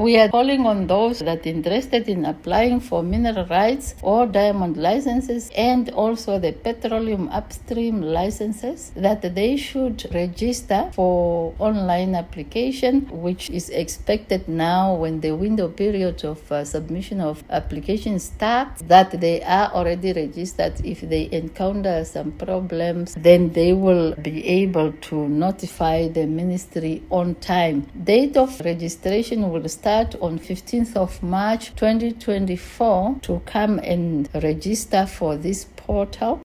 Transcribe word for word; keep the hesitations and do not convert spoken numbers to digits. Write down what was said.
we are calling on those that are interested in applying for mineral rights or diamond licenses and also the petroleum upstream licenses that they should register for online application, which is expected now when the window period of uh, submission of applications starts, that they are already registered. If they encounter some problems, then they will be able to notify the ministry on time. Date of registration will start on fifteenth of March twenty twenty-four to come and register for this portal.